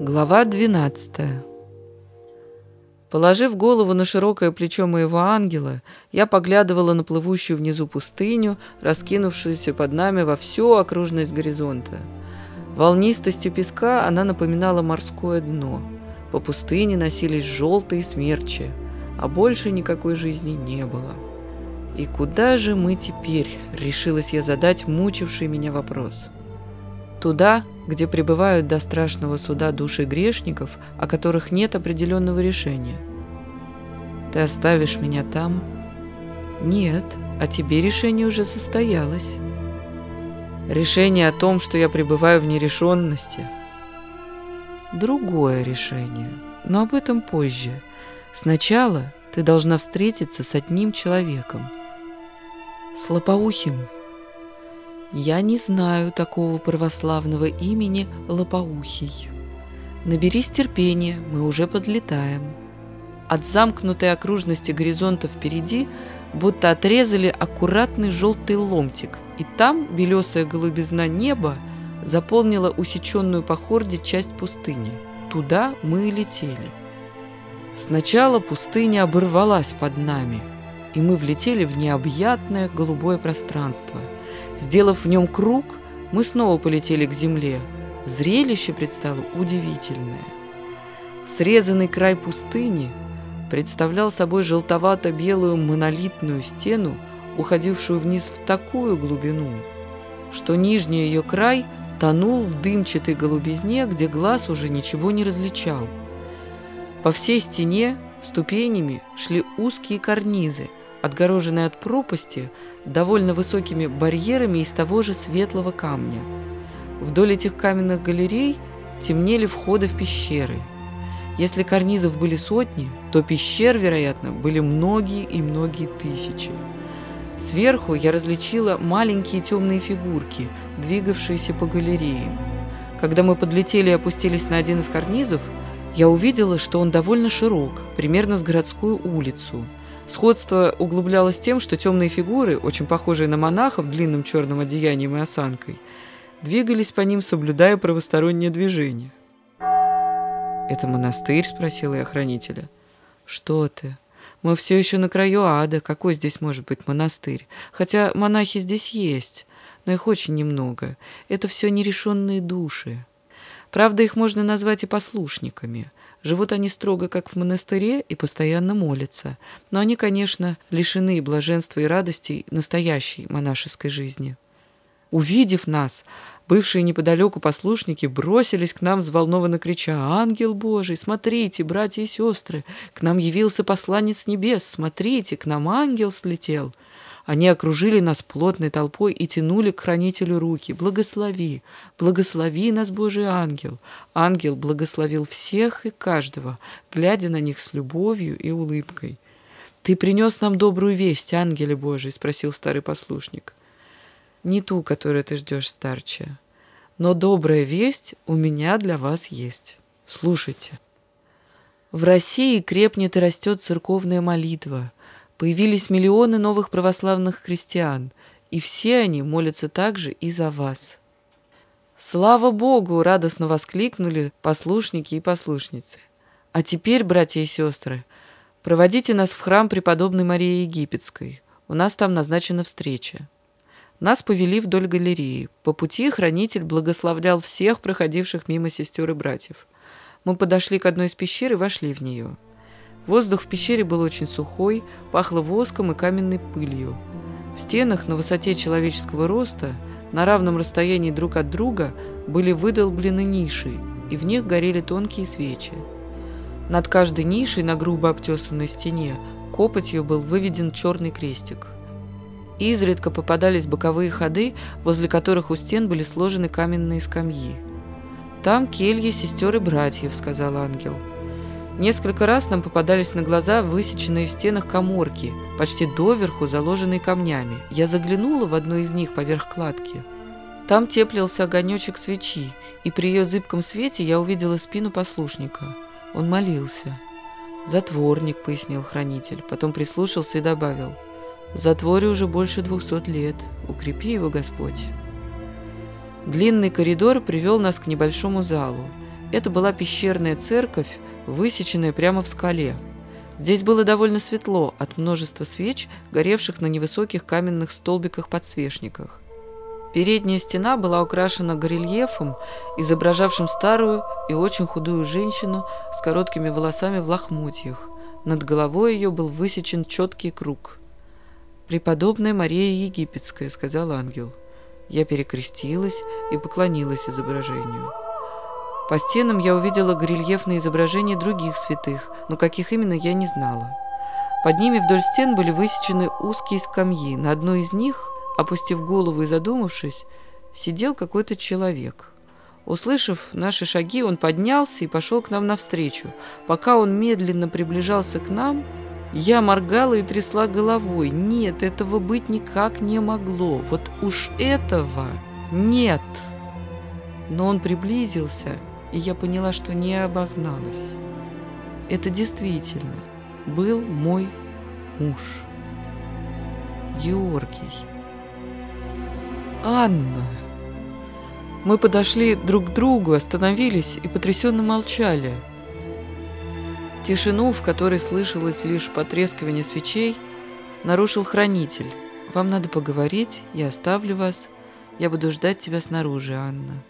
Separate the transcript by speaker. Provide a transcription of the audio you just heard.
Speaker 1: Глава 12. Положив голову на широкое плечо моего ангела, я поглядывала на плывущую внизу пустыню, раскинувшуюся под нами во всю окружность горизонта. Волнистостью песка она напоминала морское дно. По пустыне носились желтые смерчи, а больше никакой жизни не было. «И куда же мы теперь?» — решилась я задать мучивший меня вопрос. Туда, где пребывают до страшного суда души грешников, о которых нет определенного решения. Ты оставишь меня там? Нет, а тебе решение уже состоялось. Решение о том, что я пребываю в нерешенности. Другое решение, но об этом позже. Сначала ты должна встретиться с одним человеком. С Лопоухим. Я не знаю такого православного имени Лопоухий. Наберись терпения, мы уже подлетаем. От замкнутой окружности горизонта впереди будто отрезали аккуратный желтый ломтик, и там белесая голубизна неба заполнила усеченную по хорде часть пустыни. Туда мы и летели. Сначала пустыня оборвалась под нами, и мы влетели в необъятное голубое пространство. Сделав в нем круг, мы снова полетели к земле. Зрелище предстало удивительное. Срезанный край пустыни представлял собой желтовато-белую монолитную стену, уходившую вниз в такую глубину, что нижний ее край тонул в дымчатой голубизне, где глаз уже ничего не различал. По всей стене ступенями шли узкие карнизы, отгороженные от пропасти довольно высокими барьерами из того же светлого камня. Вдоль этих каменных галерей темнели входы в пещеры. Если карнизов были сотни, то пещер, вероятно, были многие и многие тысячи. Сверху я различила маленькие темные фигурки, двигавшиеся по галереям. Когда мы подлетели и опустились на один из карнизов, я увидела, что он довольно широк, примерно с городскую улицу. Сходство углублялось тем, что темные фигуры, очень похожие на монахов длинным черным одеянием и осанкой, двигались по ним, соблюдая правостороннее движение. «Это монастырь?» – спросила я хранителя. «Что ты? Мы все еще на краю ада. Какой здесь может быть монастырь? Хотя монахи здесь есть, но их очень немного. Это все нерешенные души. Правда, их можно назвать и послушниками. Живут они строго, как в монастыре, и постоянно молятся. Но они, конечно, лишены блаженства и радостей настоящей монашеской жизни. Увидев нас, бывшие неподалеку послушники бросились к нам, взволнованно крича: «Ангел Божий, смотрите, братья и сестры, к нам явился посланец небес, смотрите, к нам ангел слетел». Они окружили нас плотной толпой и тянули к хранителю руки. «Благослови, благослови нас, Божий ангел». Ангел благословил всех и каждого, глядя на них с любовью и улыбкой. «Ты принес нам добрую весть, ангеле Божий?» — спросил старый послушник. «Не ту, которую ты ждешь, старче. Но добрая весть у меня для вас есть. Слушайте. В России крепнет и растет церковная молитва. Появились миллионы новых православных христиан, и все они молятся также и за вас». «Слава Богу!» — радостно воскликнули послушники и послушницы. «А теперь, братья и сестры, проводите нас в храм преподобной Марии Египетской. У нас там назначена встреча». Нас повели вдоль галереи. По пути хранитель благословлял всех проходивших мимо сестер и братьев. Мы подошли к одной из пещер и вошли в нее. Воздух в пещере был очень сухой, пахло воском и каменной пылью. В стенах на высоте человеческого роста, на равном расстоянии друг от друга, были выдолблены ниши, и в них горели тонкие свечи. Над каждой нишей на грубо обтесанной стене копотью был выведен черный крестик. Изредка попадались боковые ходы, возле которых у стен были сложены каменные скамьи. «Там кельи сестер и братьев», — сказал ангел. Несколько раз нам попадались на глаза высеченные в стенах каморки, почти доверху заложенные камнями. Я заглянула в одну из них поверх кладки. Там теплился огонечек свечи, и при ее зыбком свете я увидела спину послушника. Он молился. «Затворник», — пояснил хранитель, потом прислушался и добавил: «В затворе уже больше 200 лет. Укрепи его, Господь». Длинный коридор привел нас к небольшому залу. Это была пещерная церковь, высеченная прямо в скале. Здесь было довольно светло от множества свеч, горевших на невысоких каменных столбиках-подсвечниках. Передняя стена была украшена горельефом, изображавшим старую и очень худую женщину с короткими волосами в лохмотьях. Над головой ее был высечен четкий круг. «Преподобная Мария Египетская», — сказал ангел. Я перекрестилась и поклонилась изображению. По стенам я увидела горельефные изображения других святых, но каких именно я не знала. Под ними вдоль стен были высечены узкие скамьи. На одной из них, опустив голову и задумавшись, сидел какой-то человек. Услышав наши шаги, он поднялся и пошел к нам навстречу. Пока он медленно приближался к нам, я моргала и трясла головой. Нет, этого быть никак не могло. Вот уж этого нет. Но он приблизился, и я поняла, что не обозналась. Это действительно был мой муж. Георгий. «Анна!» Мы подошли друг к другу, остановились и потрясенно молчали. Тишину, в которой слышалось лишь потрескивание свечей, нарушил хранитель. «Вам надо поговорить, я оставлю вас. Я буду ждать тебя снаружи, Анна».